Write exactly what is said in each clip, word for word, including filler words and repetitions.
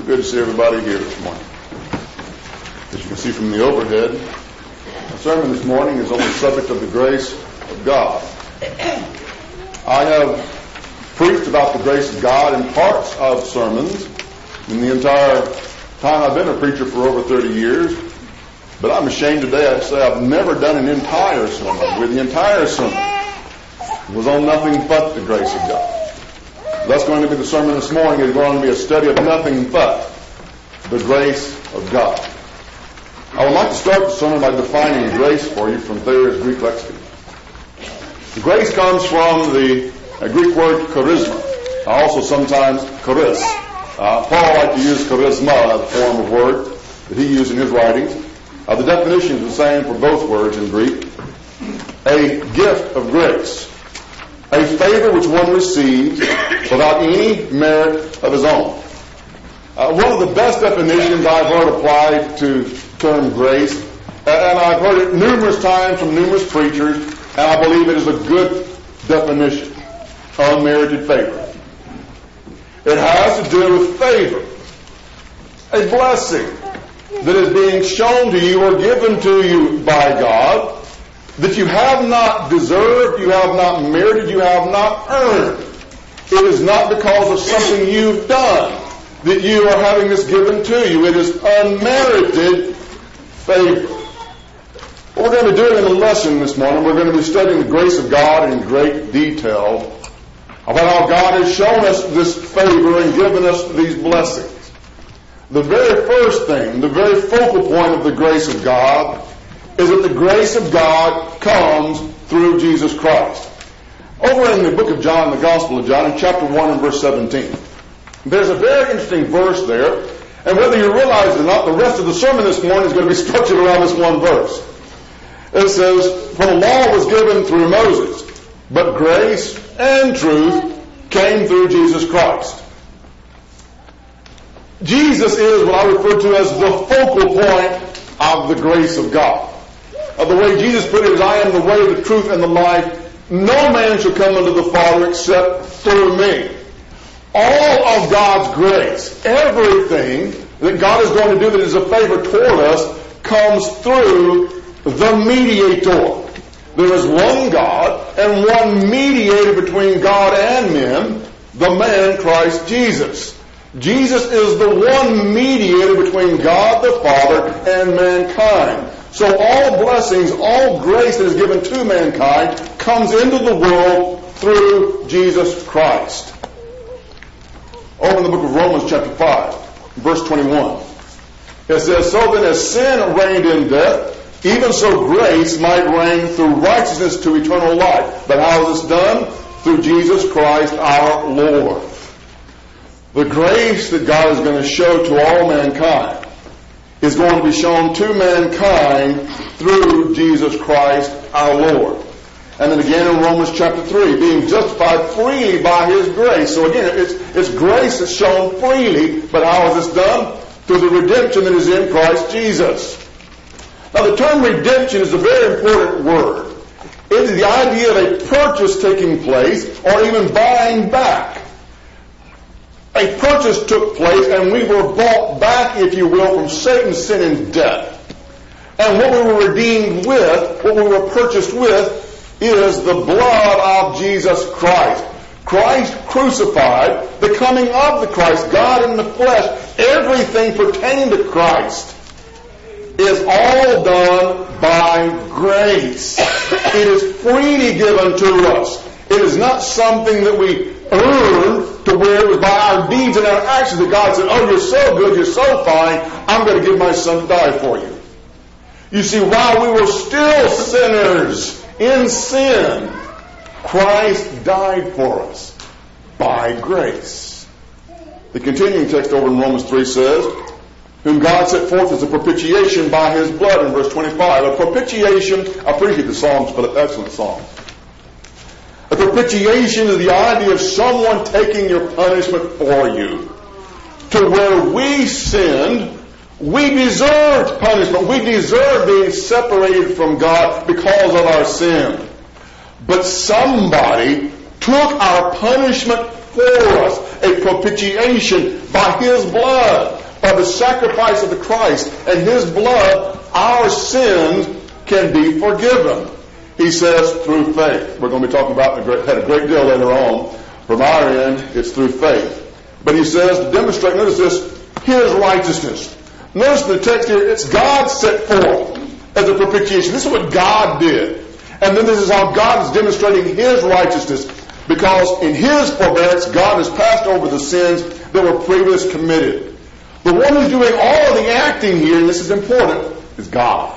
Good to see everybody here this morning. As you can see from the overhead, the sermon this morning is on the subject of the grace of God. I have preached about the grace of God in parts of sermons in the entire time I've been a preacher for over thirty years, but I'm ashamed today to say I've never done an entire sermon where the entire sermon was on nothing but the grace of God. That's going to be the sermon this morning. It's going to be a study of nothing but the grace of God. I would like to start the sermon by defining grace for you from Thayer's Greek lexicon. Grace comes from the uh, Greek word charisma, uh, also sometimes charis. Uh, Paul liked to use charisma, the form of word that he used in his writings. Uh, the definition is the same for both words in Greek. A gift of grace. A favor which one receives without any merit of his own. Uh, one of the best definitions I've heard applied to term grace, and I've heard it numerous times from numerous preachers, and I believe it is a good definition. Unmerited favor. It has to do with favor. A blessing that is being shown to you or given to you by God that you have not deserved, you have not merited, you have not earned. It is not because of something you've done that you are having this given to you. It is unmerited favor. What we're going to be doing in the lesson this morning, we're going to be studying the grace of God in great detail about how God has shown us this favor and given us these blessings. The very first thing, the very focal point of the grace of God is that the grace of God comes through Jesus Christ. Over in the book of John, the Gospel of John, in chapter one and verse seventeen, there's a very interesting verse there, and whether you realize it or not, the rest of the sermon this morning is going to be structured around this one verse. It says, "For the law was given through Moses, but grace and truth came through Jesus Christ." Jesus is what I refer to as the focal point of the grace of God. Uh, the way Jesus put it is, "I am the way, the truth, and the life. No man shall come unto the Father except through me." All of God's grace, everything that God is going to do that is a favor toward us, comes through the mediator. There is one God and one mediator between God and men, the man Christ Jesus. Jesus is the one mediator between God the Father and mankind. So all blessings, all grace that is given to mankind comes into the world through Jesus Christ. Over in the book of Romans chapter five, verse twenty-one. It says, "So then as sin reigned in death, even so grace might reign through righteousness to eternal life." But how is this done? Through Jesus Christ our Lord. The grace that God is going to show to all mankind is going to be shown to mankind through Jesus Christ our Lord. And then again in Romans chapter three, being justified freely by His grace. So again, it's, it's grace that's shown freely, but how is this done? Through the redemption that is in Christ Jesus. Now the term redemption is a very important word. It is the idea of a purchase taking place or even buying back. A purchase took place and we were bought back, if you will, from Satan's sin and death. And what we were redeemed with, what we were purchased with, is the blood of Jesus Christ. Christ crucified, the coming of the Christ, God in the flesh, everything pertaining to Christ is all done by grace. It is freely given to us. It is not something that we earn to where it was by our deeds and our actions that God said, "Oh, you're so good, you're so fine, I'm going to give my son to die for you." You see, while we were still sinners in sin, Christ died for us by grace. The continuing text over in Romans three says, "Whom God set forth as a propitiation by His blood," in verse twenty-five. A propitiation, I appreciate the Psalms, but an excellent song. A propitiation is the idea of someone taking your punishment for you. To where we sinned, we deserved punishment. We deserved being separated from God because of our sin. But somebody took our punishment for us. A a propitiation by His blood, by the sacrifice of the Christ and His blood, our sins can be forgiven. He says through faith. We're going to be talking about the had a great deal later on. From our end, it's through faith. But he says to demonstrate, notice this, His righteousness. Notice the text here, it's God set forth as a propitiation. This is what God did. And then this is how God is demonstrating His righteousness. Because in His forbearance, God has passed over the sins that were previously committed. The one who's doing all of the acting here, and this is important, is God.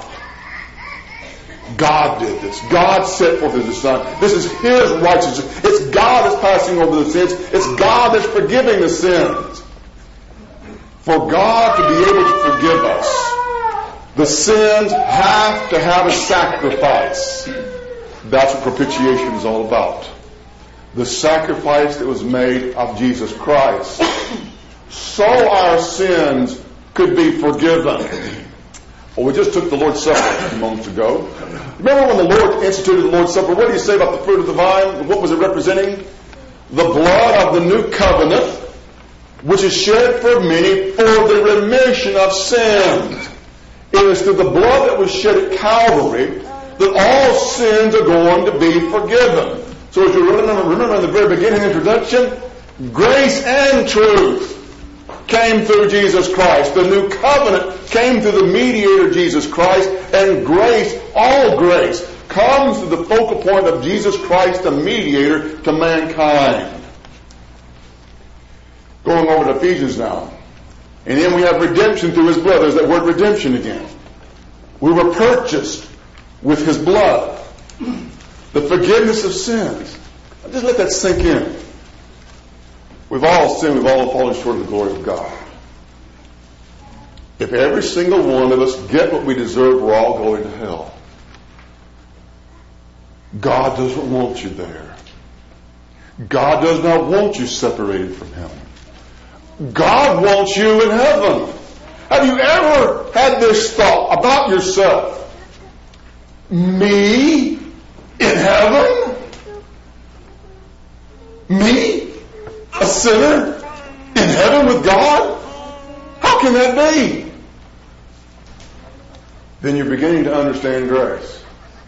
God did this. God set forth His Son. This is His righteousness. It's God that's passing over the sins. It's God that's forgiving the sins. For God to be able to forgive us, the sins have to have a sacrifice. That's what propitiation is all about. The sacrifice that was made of Jesus Christ. So our sins could be forgiven. Well, we just took the Lord's Supper a few moments ago. Remember when the Lord instituted the Lord's Supper, what did He say about the fruit of the vine? What was it representing? The blood of the new covenant, which is shed for many for the remission of sins. It is through the blood that was shed at Calvary that all sins are going to be forgiven. So as you remember, remember in the very beginning introduction, grace and truth came through Jesus Christ. The new covenant came through the mediator Jesus Christ, and grace, all grace, comes to the focal point of Jesus Christ, the mediator to mankind. Going over to Ephesians now. And then we have redemption through His blood. There's that word redemption again. We were purchased with His blood. The forgiveness of sins. Just let that sink in. We've all sinned. We've all fallen short of the glory of God. If every single one of us get what we deserve, we're all going to hell. God doesn't want you there. God does not want you separated from Him. God wants you in heaven. Have you ever had this thought about yourself? Me in heaven? Me? A sinner in heaven with God? How can that be? Then you're beginning to understand grace.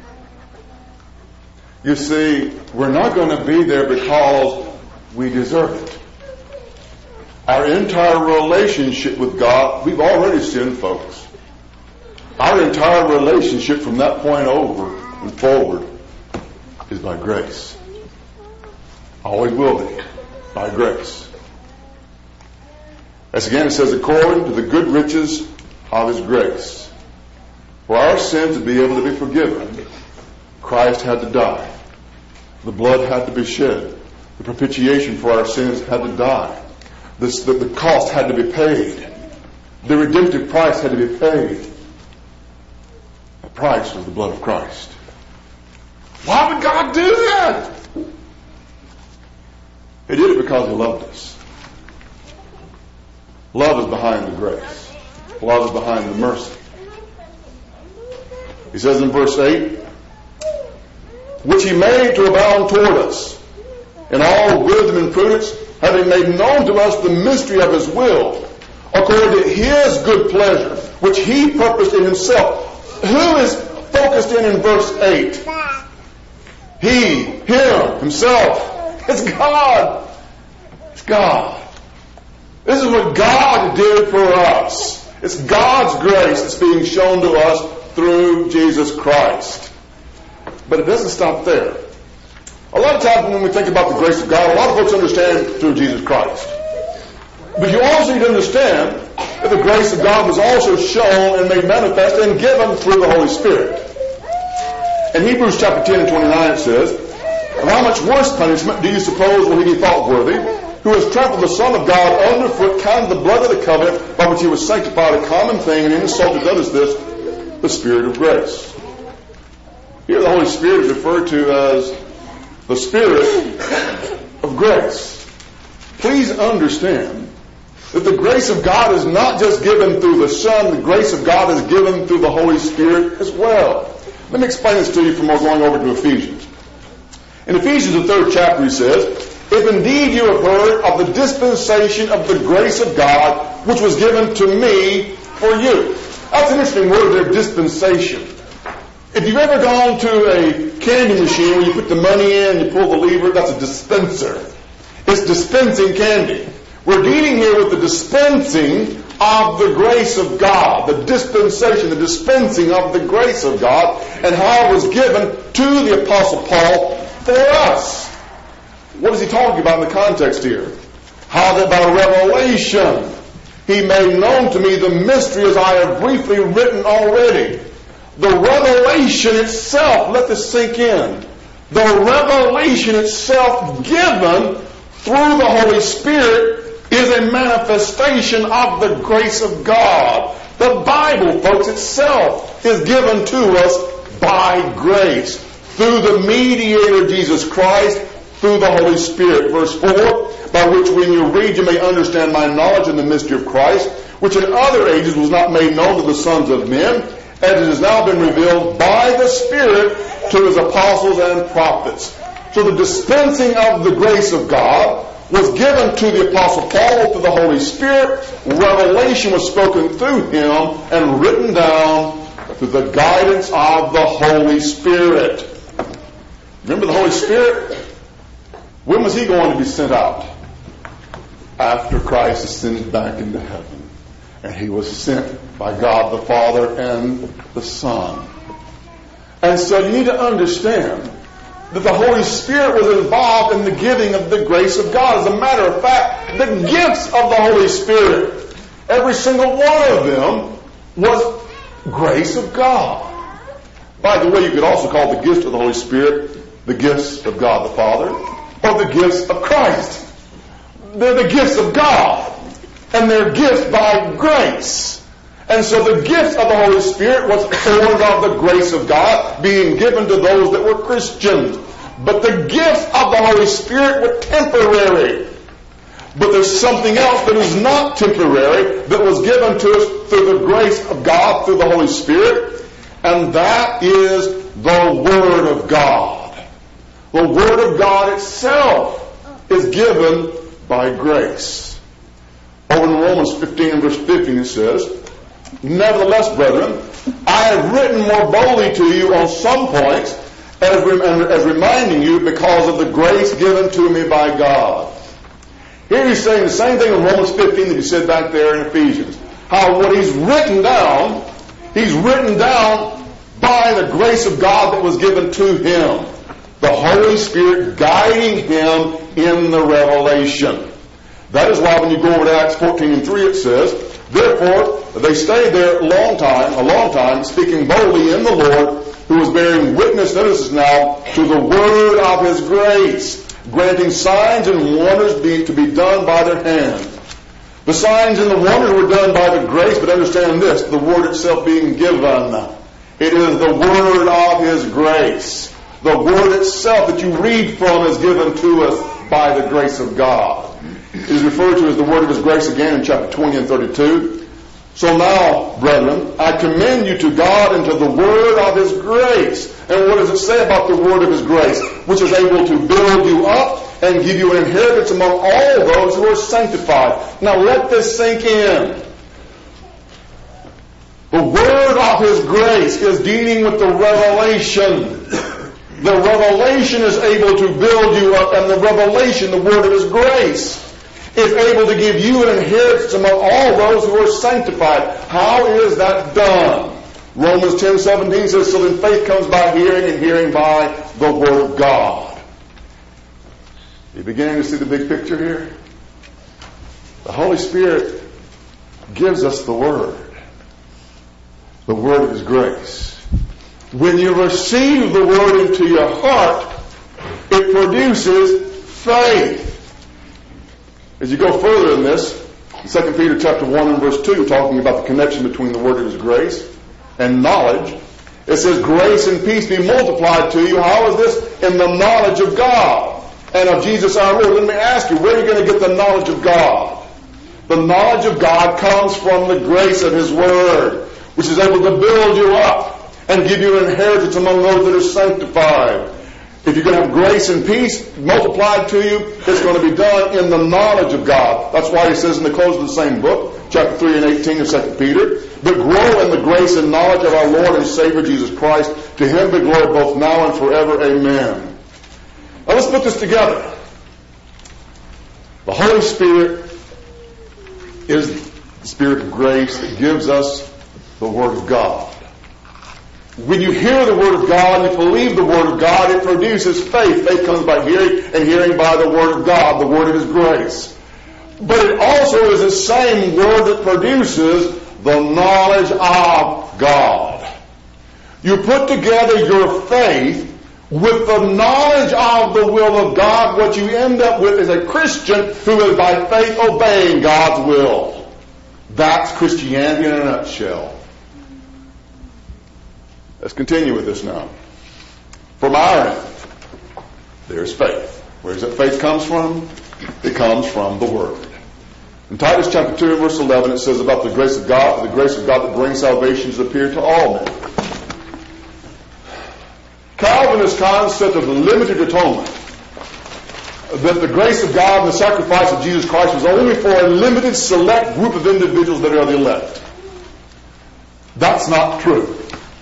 You see, we're not going to be there because we deserve it. Our entire relationship with God, we've already sinned, folks. Our entire relationship from that point over and forward is by grace. Always will be. By grace. As again it says, according to the good riches of His grace. For our sins to be able to be forgiven, Christ had to die. The blood had to be shed. The propitiation for our sins had to die. This, the, the cost had to be paid. The redemptive price had to be paid. The price was the blood of Christ. Why would God do that? He did it because He loved us. Love is behind the grace. Love is behind the mercy. He says in verse eight, which He made to abound toward us in all wisdom and prudence, having made known to us the mystery of His will, according to His good pleasure, which He purposed in Himself. Who is focused in in verse eight? He, Him, Himself. It's God. It's God. This is what God did for us. It's God's grace that's being shown to us through Jesus Christ. But it doesn't stop there. A lot of times when we think about the grace of God, a lot of folks understand through Jesus Christ. But you also need to understand that the grace of God was also shown and made manifest and given through the Holy Spirit. In Hebrews chapter ten and twenty-nine it says, and how much worse punishment do you suppose will He be thought worthy, who has trampled the Son of God underfoot, counted the blood of the covenant by which He was sanctified a common thing, and insulted, notice this, the Spirit of grace. Here the Holy Spirit is referred to as the Spirit of grace. Please understand that the grace of God is not just given through the Son, the grace of God is given through the Holy Spirit as well. Let me explain this to you from going over to Ephesians. In Ephesians, the third chapter, he says, if indeed you have heard of the dispensation of the grace of God, which was given to me for you. That's an interesting word there, dispensation. If you've ever gone to a candy machine where you put the money in, you pull the lever, that's a dispenser. It's dispensing candy. We're dealing here with the dispensing of the grace of God, the dispensation, the dispensing of the grace of God, and how it was given to the Apostle Paul for us. What is he talking about in the context here? How that by revelation he made known to me the mystery as I have briefly written already. The revelation itself, let this sink in. The revelation itself given through the Holy Spirit is a manifestation of the grace of God. The Bible, folks, itself is given to us by grace through the mediator Jesus Christ, through the Holy Spirit. Verse four, by which when you read you may understand my knowledge in the mystery of Christ, which in other ages was not made known to the sons of men, as it has now been revealed by the Spirit to his apostles and prophets. So the dispensing of the grace of God was given to the Apostle Paul through the Holy Spirit. Revelation was spoken through him and written down through the guidance of the Holy Spirit. Remember the Holy Spirit? When was he going to be sent out? After Christ ascended back into heaven. And he was sent by God the Father and the Son. And so you need to understand that the Holy Spirit was involved in the giving of the grace of God. As a matter of fact, the gifts of the Holy Spirit, every single one of them was grace of God. By the way, you could also call the gifts of the Holy Spirit the gifts of God the Father or the gifts of Christ. They're the gifts of God. And they're gifts by grace. And so the gifts of the Holy Spirit was formed of the grace of God being given to those that were Christians. But the gifts of the Holy Spirit were temporary. But there's something else that is not temporary that was given to us through the grace of God, through the Holy Spirit. And that is the Word of God. The Word of God itself is given by grace. Over in Romans fifteen, verse fifteen, it says, nevertheless, brethren, I have written more boldly to you on some points, as, rem- as reminding you because of the grace given to me by God. Here he's saying the same thing in Romans fifteen that he said back there in Ephesians. How what he's written down, he's written down by the grace of God that was given to him. The Holy Spirit guiding him in the revelation. That is why when you go over to Acts fourteen and three, it says, therefore, they stayed there a long time, a long time, speaking boldly in the Lord, who was bearing witness, notice this now, to the word of his grace, granting signs and wonders be, to be done by their hand. The signs and the wonders were done by the grace, but understand this, the word itself being given. It is the word of his grace. The word itself that you read from is given to us by the grace of God. It is referred to as the word of his grace again in chapter twenty and thirty-two. So now, brethren, I commend you to God and to the word of his grace. And what does it say about the word of his grace? Which is able to build you up and give you an inheritance among all those who are sanctified. Now let this sink in. The word of his grace is dealing with the revelation. The revelation is able to build you up, and the revelation, the word of his grace, is able to give you an inheritance among all those who are sanctified. How is that done? Romans ten seventeen says, so then faith comes by hearing, and hearing by the word of God. You beginning to see the big picture here? The Holy Spirit gives us the word. The word of his grace. When you receive the word into your heart, it produces faith. As you go further in this, in Second Peter chapter one and verse two, talking about the connection between the word of his grace and knowledge, it says, grace and peace be multiplied to you. How is this? In the knowledge of God and of Jesus our Lord. Let me ask you, where are you going to get the knowledge of God? The knowledge of God comes from the grace of his word, which is able to build you up and give you an inheritance among those that are sanctified. If you're going to have grace and peace multiplied to you, it's going to be done in the knowledge of God. That's why he says in the close of the same book, chapter three and eighteen of Second Peter, but grow in the grace and knowledge of our Lord and Savior Jesus Christ. To him be glory both now and forever. Amen. Now let's put this together. The Holy Spirit is the Spirit of grace that gives us the Word of God. When you hear the Word of God and you believe the Word of God, it produces faith. Faith comes by hearing, and hearing by the Word of God, the Word of His grace. But it also is the same Word that produces the knowledge of God. You put together your faith with the knowledge of the will of God. What you end up with is a Christian who is by faith obeying God's will. That's Christianity in a nutshell. Let's continue with this now. From our end, there's faith. Where does that faith comes from? It comes from the Word. In Titus chapter two and verse eleven, it says about the grace of God, the grace of God that brings salvation has appeared to all men. Calvinist concept of the limited atonement, that the grace of God and the sacrifice of Jesus Christ was only for a limited select group of individuals that are the elect. That's not true.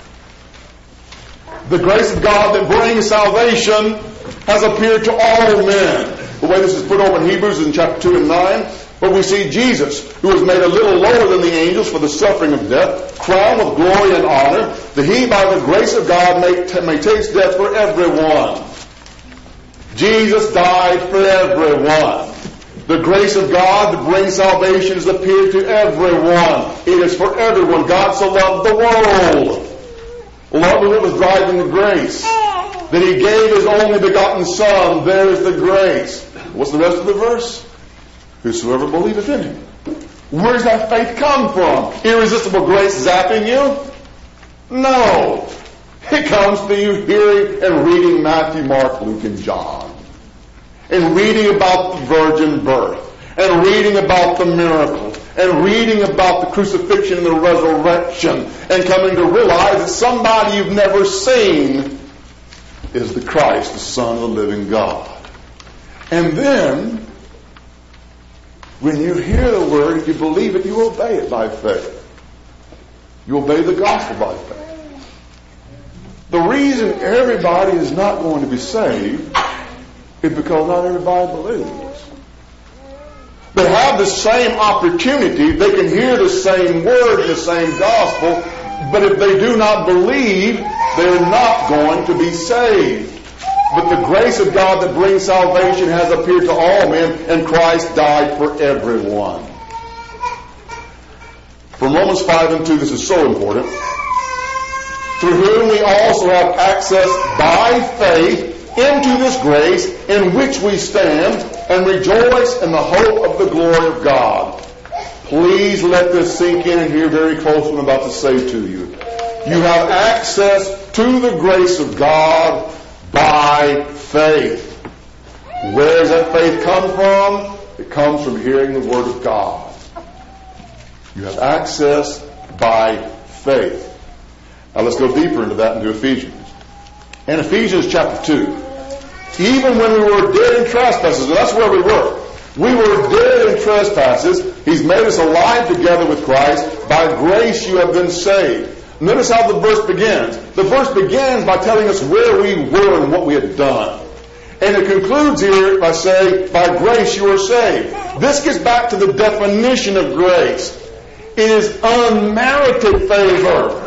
The grace of God that brings salvation has appeared to all men. The way this is put over in Hebrews in chapter two and nine, where we see Jesus, who was made a little lower than the angels for the suffering of death, crowned with glory and honor, that he by the grace of God may, t- may taste death for everyone. Jesus died for everyone. The grace of God that brings salvation has appeared to everyone. It is for everyone. God so loved the world. Love what was driving the grace. That he gave his only begotten Son. There is the grace. What's the rest of the verse? Whosoever believeth in him. Where does that faith come from? Irresistible grace zapping you? No. It comes to you hearing and reading Matthew, Mark, Luke, and John. And reading about the virgin birth. And reading about the miracle. And reading about the crucifixion and the resurrection. And coming to realize that somebody you've never seen is the Christ, the Son of the living God. And then, when you hear the Word, if you believe it, you obey it by faith. You obey the gospel by faith. The reason everybody is not going to be saved is because not everybody believes. They have the same opportunity. They can hear the same Word, the same gospel, but if they do not believe, they're not going to be saved. But the grace of God that brings salvation has appeared to all men, and Christ died for everyone. From Romans five and two, this is so important. Through whom we also have access by faith into this grace in which we stand and rejoice in the hope of the glory of God. Please let this sink in and hear very close what I'm about to say to you. You have access to the grace of God by faith. Where does that faith come from? It comes from hearing the Word of God. You have access by faith. Now let's go deeper into that into Ephesians. In Ephesians chapter two, even when we were dead in trespasses, and that's where we were. We were dead in trespasses. He's made us alive together with Christ. By grace you have been saved. Notice how the verse begins. The verse begins by telling us where we were and what we had done. And it concludes here by saying, by grace you are saved. This gets back to the definition of grace. It is unmerited favor.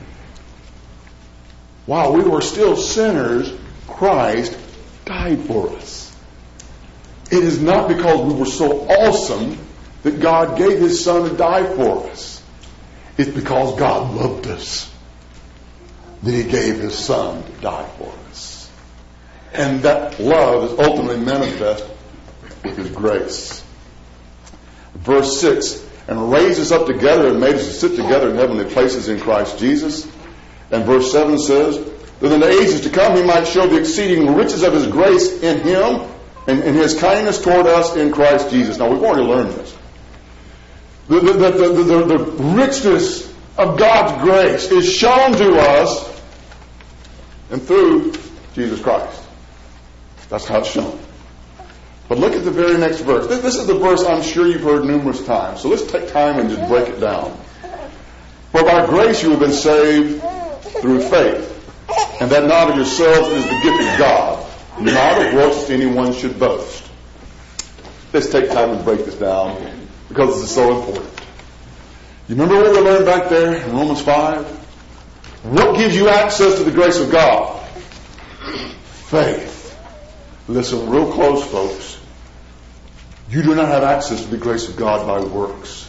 While we were still sinners, Christ died for us. It is not because we were so awesome that God gave His Son to die for us. It's because God loved us that He gave His Son to die for us. And that love is ultimately manifest with His grace. Verse six, and raised us up together and made us to sit together in heavenly places in Christ Jesus. And verse seven says, that in the ages to come He might show the exceeding riches of His grace in Him and in His kindness toward us in Christ Jesus. Now we've already learned this. The, the, the, the, the, the richness of God's grace is shown to us and through Jesus Christ. That's how it's shown. But look at the very next verse. This is the verse I'm sure you've heard numerous times. So let's take time and just break it down. For by grace you have been saved through faith, and that not of yourselves, it is the gift of God, not of works that anyone should boast. Let's take time and break this down because this is so important. You remember what we learned back there in Romans five? What gives you access to the grace of God? Faith. Listen real close, folks. You do not have access to the grace of God by works.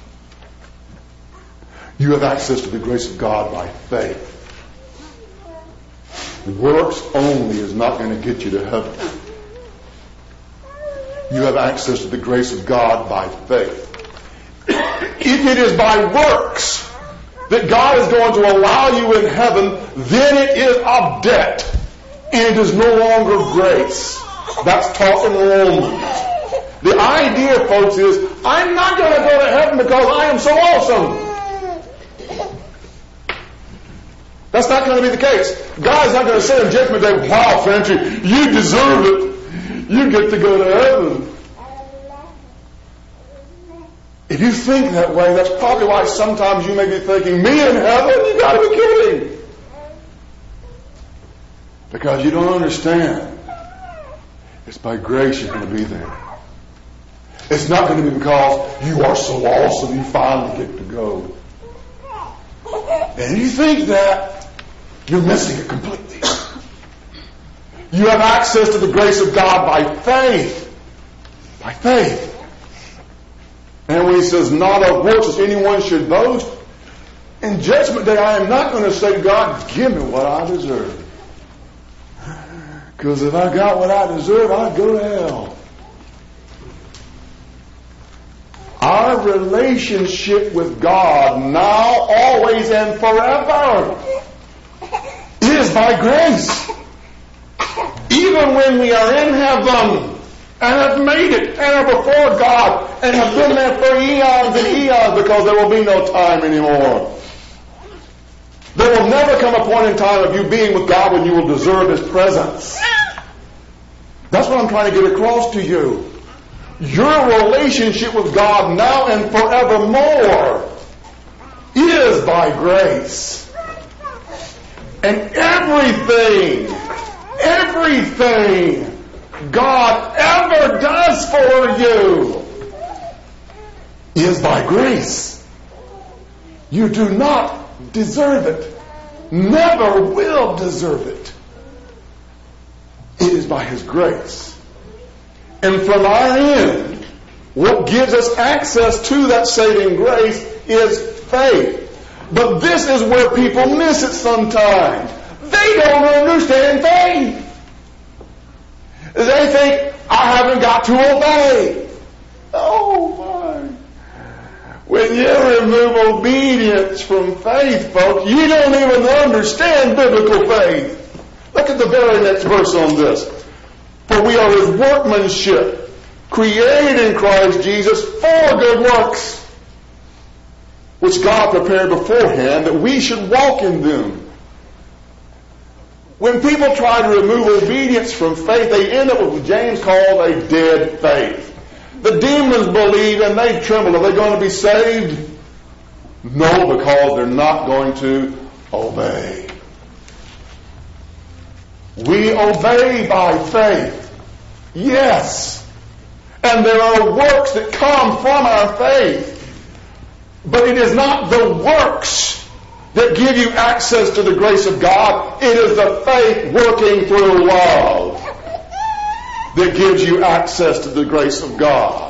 You have access to the grace of God by faith. Works only is not going to get you to heaven. You have access to the grace of God by faith. If it is by works that God is going to allow you in heaven, then it is of debt. And it is no longer grace. That's taught in Romans. The idea, folks, is I'm not going to go to heaven because I am so awesome. That's not going to be the case. God's not going to say on Judgment Day, wow, Frenchy, you deserve it. You get to go to heaven. If you think that way, that's probably why sometimes you may be thinking, me in heaven? You got to be kidding. Because you don't understand. It's by grace you're going to be there. It's not going to be because you are so awesome you finally get to go. And you think that, you're missing it completely. You have access to the grace of God by faith. By faith. And when he says, not of works as anyone should boast, in Judgment Day I am not going to say, God, give me what I deserve. Because if I got what I deserve, I'd go to hell. Our relationship with God, now, always, and forever, is by grace. Even when we are in heaven and have made it and are before God and have been there for eons and eons, because there will be no time anymore. There will never come a point in time of you being with God when you will deserve His presence. That's what I'm trying to get across to you. Your relationship with God now and forevermore is by grace. And everything, everything God ever does for you is by grace. You do not deserve it. Never will deserve it. It is by His grace. And from our end, what gives us access to that saving grace is faith. But this is where people miss it sometimes. They don't understand faith. They think, I haven't got to obey. Oh, my. When you remove obedience from faith, folks, you don't even understand biblical faith. Look at the very next verse on this. For we are His workmanship, created in Christ Jesus for good works, which God prepared beforehand that we should walk in them. When people try to remove obedience from faith, they end up with what James called a dead faith. The demons believe and they tremble. Are they going to be saved? No, because they're not going to obey. We obey by faith. Yes. And there are works that come from our faith. But it is not the works that give you access to the grace of God. It is the faith working through love that gives you access to the grace of God.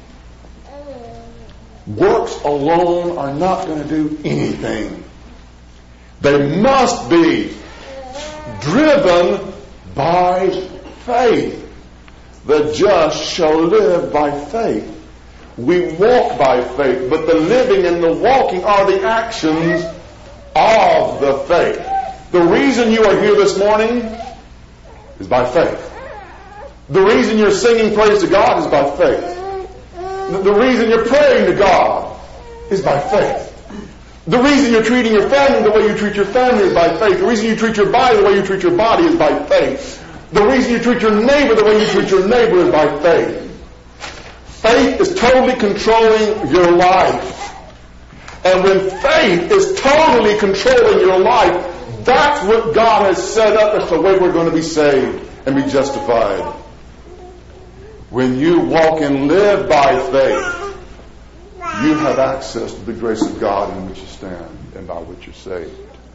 Works alone are not going to do anything. They must be driven by faith. The just shall live by faith. We walk by faith, but the living and the walking are the actions of the faith. The reason you are here this morning is by faith. The reason you're singing praise to God is by faith. The reason you're praying to God is by faith. The reason you're treating your family the way you treat your family is by faith. The reason you treat your body the way you treat your body is by faith. The reason you treat your neighbor the way you treat your neighbor is by faith. Faith is totally controlling your life. And when faith is totally controlling your life, that's what God has set up as the way we're going to be saved and be justified. When you walk and live by faith, you have access to the grace of God in which you stand and by which you're saved.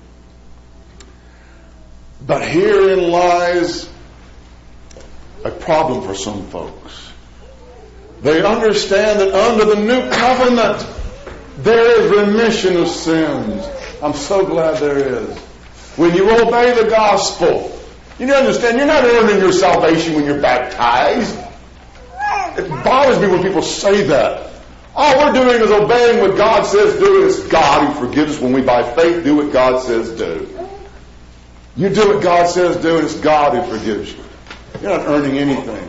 But herein lies a problem for some folks. They understand that under the new covenant, there is remission of sins. I'm so glad there is. When you obey the gospel, you understand you're not earning your salvation when you're baptized. It bothers me when people say that. All we're doing is obeying what God says do, and it's God who forgives us when we by faith do what God says do. You do what God says do, and it's God who forgives you. You're not earning anything.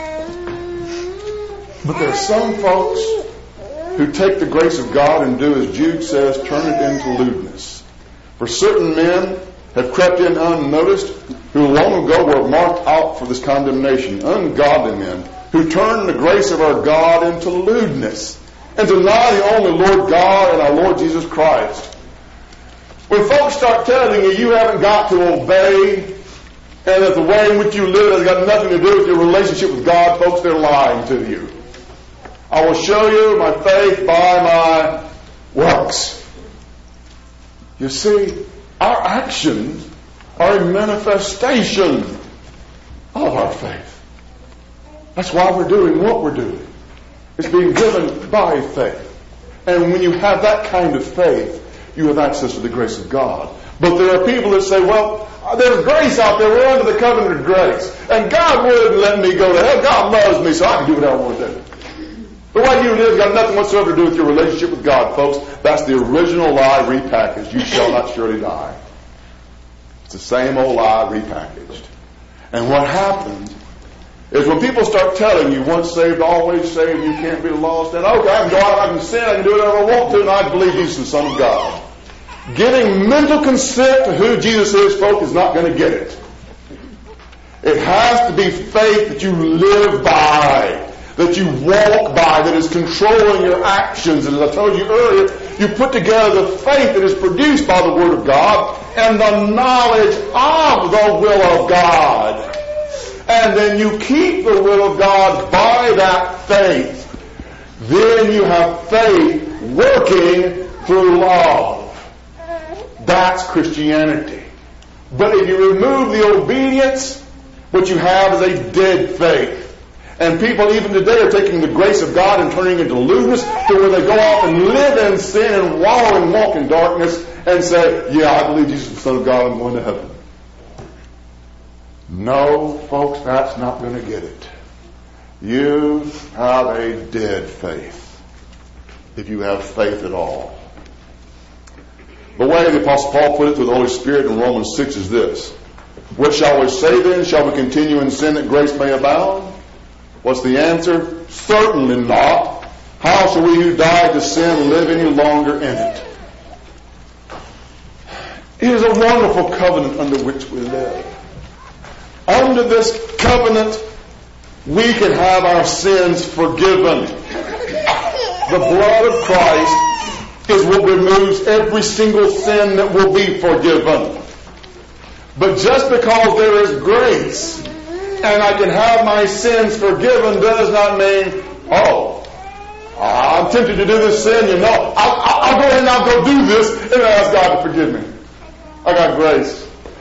But there are some folks who take the grace of God and do as Jude says, turn it into lewdness. For certain men have crept in unnoticed, who long ago were marked out for this condemnation, ungodly men, who turn the grace of our God into lewdness, and deny the only Lord God and our Lord Jesus Christ. When folks start telling you you haven't got to obey, and that the way in which you live has got nothing to do with your relationship with God, folks, they're lying to you. I will show you my faith by my works. You see, our actions are a manifestation of our faith. That's why we're doing what we're doing. It's being driven by faith. And when you have that kind of faith, you have access to the grace of God. But there are people that say, well, there's grace out there. We're under the covenant of grace. And God wouldn't let me go to hell. God loves me, so I can do what I want to do. The way you live has got nothing whatsoever to do with your relationship with God, folks. That's the original lie repackaged. You shall not surely die. It's the same old lie repackaged. And what happens is when people start telling you, once saved, always saved, you can't be lost, and okay, I can go out, I can sin, I can do whatever I want to, and I believe Jesus is the Son of God. Getting mental consent to who Jesus is, folks, is not going to get it. It has to be faith that you live by, that you walk by, that is controlling your actions. And as I told you earlier, you put together the faith that is produced by the Word of God and the knowledge of the will of God. And then you keep the will of God by that faith. Then you have faith working through love. That's Christianity. But if you remove the obedience, what you have is a dead faith. And people even today are taking the grace of God and turning it into lewdness, to where they go off and live in sin and wallow and walk in darkness and say, yeah, I believe Jesus is the Son of God, I'm going to heaven. No, folks, that's not going to get it. You have a dead faith, if you have faith at all. The way the Apostle Paul put it through the Holy Spirit in Romans six is this. What shall we say then? Shall we continue in sin that grace may abound? What's the answer? Certainly not. How shall we who died to sin live any longer in it? It is a wonderful covenant under which we live. Under this covenant, we can have our sins forgiven. The blood of Christ is what removes every single sin that will be forgiven. But just because there is grace and I can have my sins forgiven does not mean, oh, I'm tempted to do this sin, you know. I'll, I'll go ahead and I'll go do this and ask God to forgive me. I got grace.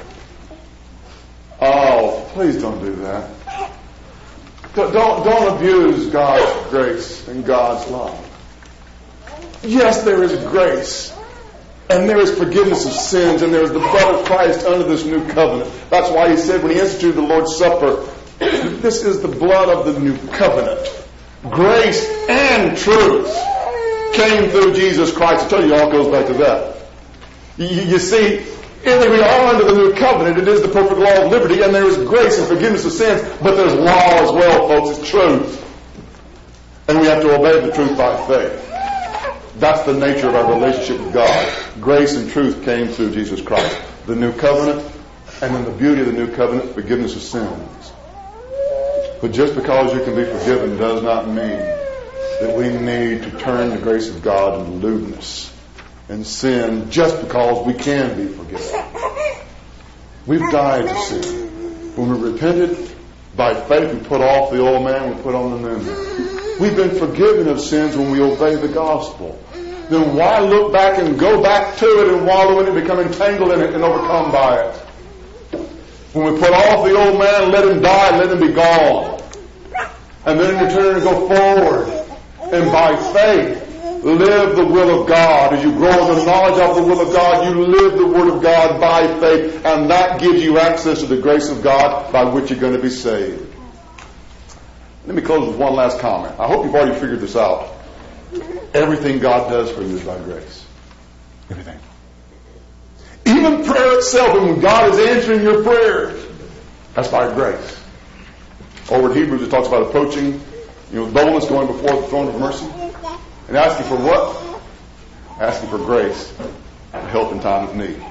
Oh, please don't do that. Don't, don't abuse God's grace and God's love. Yes, there is grace. And there is forgiveness of sins, and there is the blood of Christ under this new covenant. That's why he said when he instituted the Lord's Supper, this is the blood of the new covenant. Grace and truth came through Jesus Christ. I tell you, it all goes back to that. You, you see, if we are under the new covenant, it is the perfect law of liberty, and there is grace and forgiveness of sins, but there's law as well, folks. It's truth. And we have to obey the truth by faith. That's the nature of our relationship with God. Grace and truth came through Jesus Christ. The new covenant, And in the beauty of the new covenant, forgiveness of sins. But just because you can be forgiven does not mean that we need to turn the grace of God into lewdness and sin just because we can be forgiven. We've died to sin. When we repented by faith, we put off the old man, we put on the new man. We've been forgiven of sins when we obey the gospel. Then why look back and go back to it and wallow in it, become entangled in it and overcome by it? When we put off the old man, let him die, let him be gone. And then return and go forward. And by faith, live the will of God. As you grow in the knowledge of the will of God, you live the Word of God by faith. And that gives you access to the grace of God by which you're going to be saved. Let me close with one last comment. I hope you've already figured this out. Everything God does for you is by grace. Everything. Even prayer itself, and when God is answering your prayers, that's by grace. Over in Hebrews, it talks about approaching, you know, boldness, going before the throne of mercy, and asking for what? Asking for grace and help in time of need.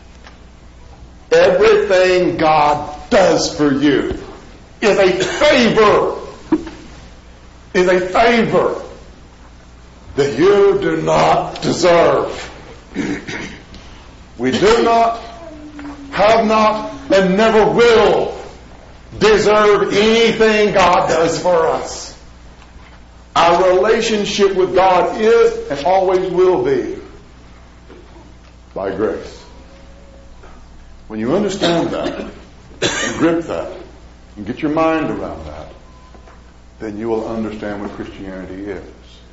Everything God does for you is a favor. Is a favor that you do not deserve. We do not, have not, and never will deserve anything God does for us. Our relationship with God is and always will be by grace. When you understand that and grip that and get your mind around that, then you will understand what Christianity is.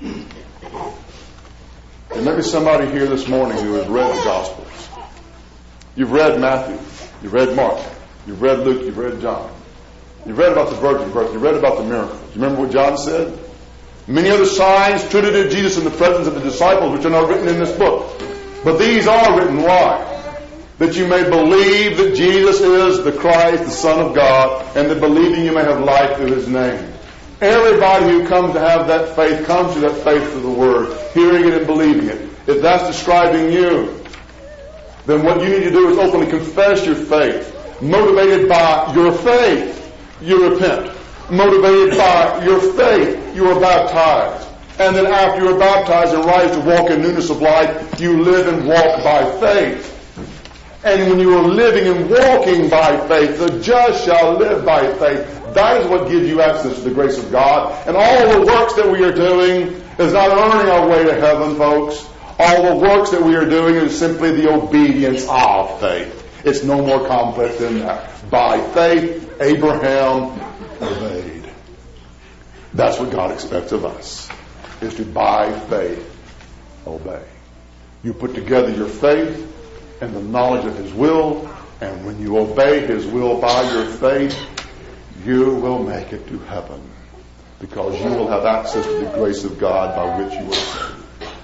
There may be somebody here this morning who has read the Gospels. You've read Matthew. You've read Mark. You've read Luke. You've read John. You've read about the virgin birth. You've read about the miracles. You remember what John said? Many other signs truly did Jesus in the presence of the disciples, which are not written in this book. But these are written. Why? That you may believe that Jesus is the Christ, the Son of God, and that believing you may have life through His name. Everybody who comes to have that faith comes to that faith through the Word, hearing it and believing it. If that's describing you, then what you need to do is openly confess your faith. Motivated by your faith, you repent. Motivated by your faith, you are baptized. And then after you are baptized and rise to walk in newness of life, you live and walk by faith. And when you are living and walking by faith, the just shall live by faith. That is what gives you access to the grace of God. And all the works that we are doing is not earning our way to heaven, folks. All the works that we are doing is simply the obedience of faith. It's no more complex than that. By faith, Abraham obeyed. That's what God expects of us, is to by faith obey. You put together your faith and the knowledge of His will, and when you obey His will by your faith, you will make it to heaven, because you will have access to the grace of God by which you are saved.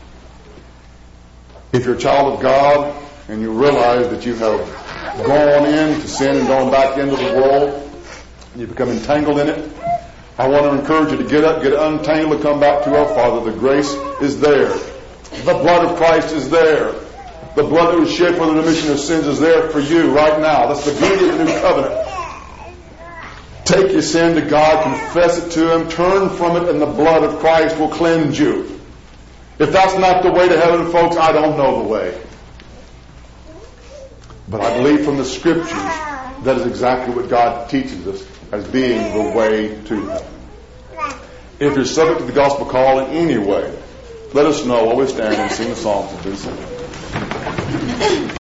If you're a child of God and you realize that you have gone into sin and gone back into the world, and you become entangled in it, I want to encourage you to get up, get untangled, and come back to our Father. The grace is there. The blood of Christ is there. The blood that was shed for the remission of sins is there for you right now. That's the beauty of the new covenant. Take your sin to God, confess it to Him, turn from it, and the blood of Christ will cleanse you. If that's not the way to heaven, folks, I don't know the way. But I believe from the Scriptures that is exactly what God teaches us as being the way to heaven. If you're subject to the gospel call in any way, let us know while we stand and sing the songs of this.